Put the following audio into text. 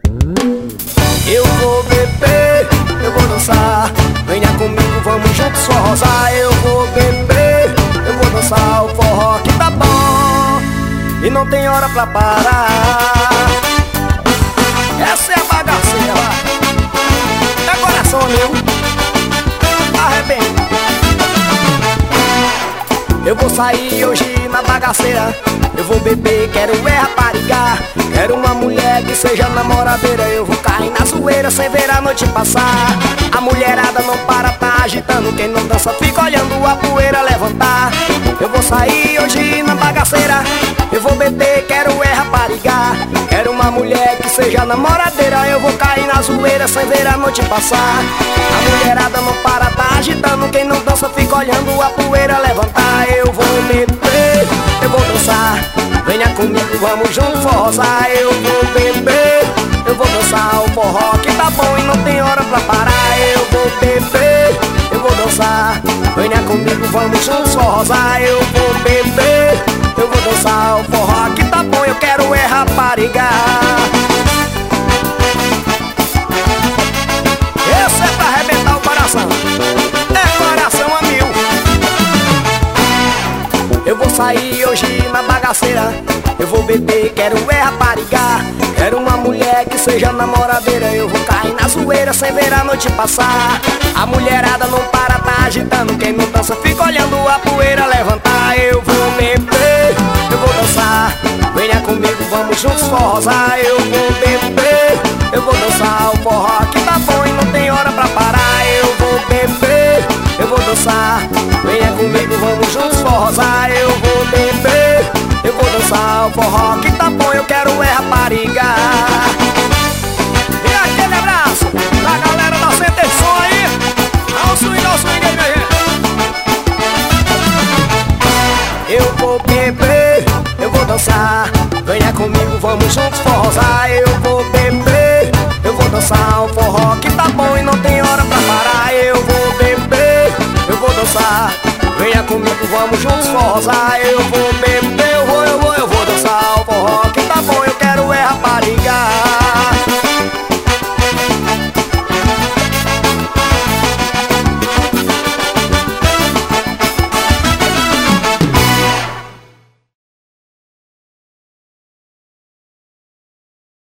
Eu vou beber, eu vou dançar. Venha comigo, vamos juntos forrosar. Eu vou beber, eu vou dançar o forró que tá bom e não tem hora pra parar. Essa é a bagaceira, é coração meu, arrebenta. Eu vou sair hoje na bagaceira, eu vou beber, quero é raparigar. Quero uma mulher que seja namoradeira. Eu vou cair na zoeira sem ver a noite passar. A mulherada não para, tá agitando. Quem não dança fica olhando a poeira levantar. Eu vou sair hoje na bagaceira, eu vou beber, quero é raparigar. Quero uma mulher que seja namoradeira. Eu vou cair na zoeira sem ver a noite passar. A mulherada não para, tá agitando. Quem não dança fica olhando a poeira levantar. Eu vou beber, eu vou dançar. Venha comigo, vamos juntos forrosar. Eu vou beber, eu vou dançar o forró que tá bom e não tem hora pra parar. Eu vou beber, eu vou dançar. Venha comigo, vamos juntos forrosar. Eu vou beber, eu vou dançar o forró que tá bom, eu quero é raparigar. Esse é pra arrebentar o coração, é coração a mil. Eu vou sair hoje na bagaceira, eu vou beber, quero é raparigar. Quero uma mulher que seja namoradeira. Eu vou cair na zoeira sem ver a noite passar. A mulherada não para, tá agitando. Quem não dança fica olhando a poeira levantar. Eu vou beber, eu vou dançar. Venha comigo, vamos juntos forrosar. Eu vou beber, eu vou dançar o forró que tá bom e não tem hora pra parar. Eu vou beber, eu vou dançar. Venha comigo, vamos juntos forrosar. Eu vou beber, eu vou dançar o forró que tá bom, eu quero é raparigar. E aquele abraço pra galera da Center Som aí. Dá um swing aí, minha gente. Eu vou beber, eu vou dançar. Venha comigo, vamos juntos forrosar. Eu vou beber, eu vou dançar o forró que tá bom e não tem hora pra parar. Eu vou beber, eu vou dançar. Venha comigo, vamos juntos forrosar. Eu vou beber, eu vou dançar o forró que tá bom